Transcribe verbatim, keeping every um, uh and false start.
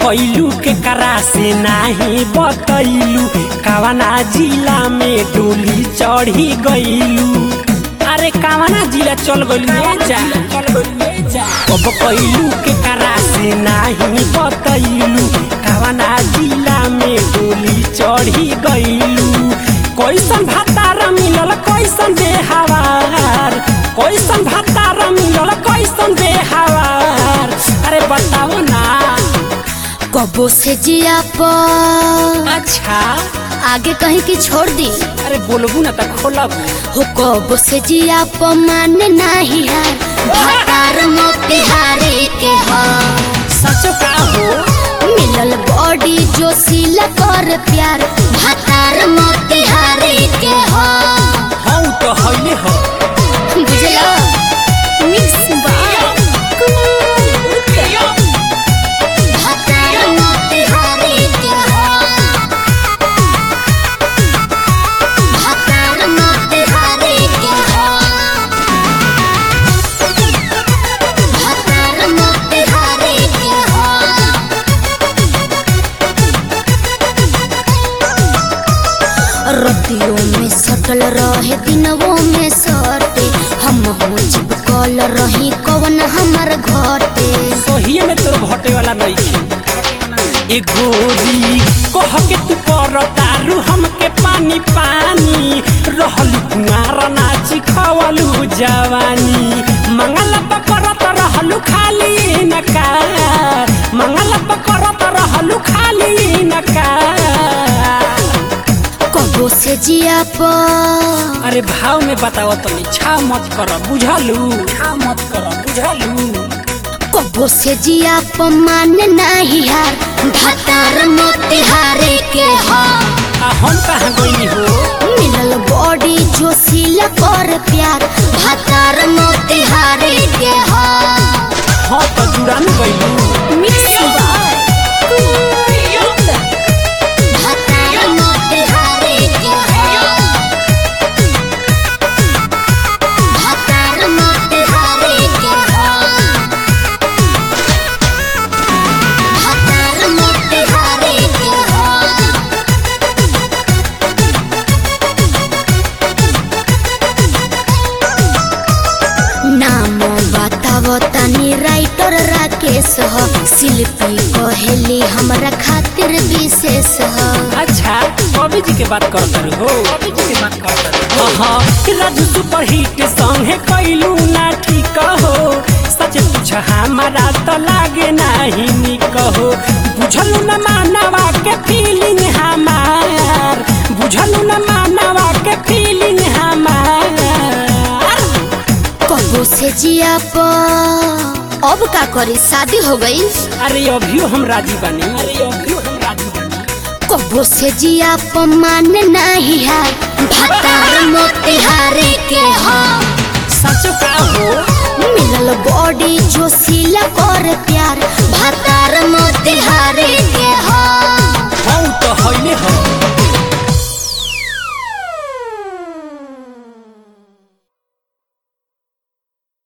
कइलू के करा से नाही बतैलू कावना जिला में डोली चढ़ी गइलू। अरे कावना जिला चल गइलू जा अब कइलू के करा से नाही बतैलू कावना जिला में डोली चढ़ी गइलू। कैसन भातार मिलल कैसन बेहवार, कैसन भातार मिलल कैसन बेहवार, अरे बताओ ना। कबो से जिया पर अच्छा आगे कहीं की छोड़ दी। अरे बोलबू ना त खोलब हो कबो से जिया पर माने नहीं है भातार मोतिहारे के हा। सचो का हो मिलल बॉडी जो सिला कर प्यार भातार मोतिहारे के हा। हाँ तो हइले हो बुझला मिक्स बा रतियों में सटल रहे दिनवों में सटे हम हो चिपकल रही कवन हमर घटे। सही में तोर घटे वाला नहीं है ए गोरी कह के तू कर तारू हमके पानी पानी रहलू कुमार नाची खवलू जवानी मंगल पकड़त रहलू खाली नकार, मंगल पकड़त रहलू खाली नकार। कबो से जिया पर अरे भाव में बताओ तो छा मत कर बुझलू, छा मत कर बुझलू। कबो से जिया पर माने नहीं हार भातार मोतिहारे के हा। आ हम कहाँ गई हो मिलल बॉडी जो सिला कर प्यार भातार मोतिहारे के हा। हाँ तो जुड़ान गई मिक्स बाय भातार मोतिहारे के हा। भातार मोतिहारे के हा। भातार मोतिहारे के हा। नाम बताव तनी राइटर राकेश ह शिल्पी कहेली हमरा खातिर विशेष ह। अच्छा कवि जी के बात करते हो, कवि जी के बात करते हो। हाँ राजू सुपर हिट सॉन्ग है कैलू ना ठीक हो सच पूछ हमारा तो लागे नहीं निक हो। बुझलू न मानवा के फीलिंग हमार, बुझलू न मानवा के फीलिंग हमार। कबो से जिया पर अब का करी शादी हो गई। अरे अभियो हम राजी बनी, अरे अभियो हम राजी बनी। कबो से जिया पर माने नहीं है भातार मोतिहारे के हा। सचो का हो मिलल बॉडी जो सिला कर प्यार भातार मोतिहारे के हा। हाँ तो हइले हो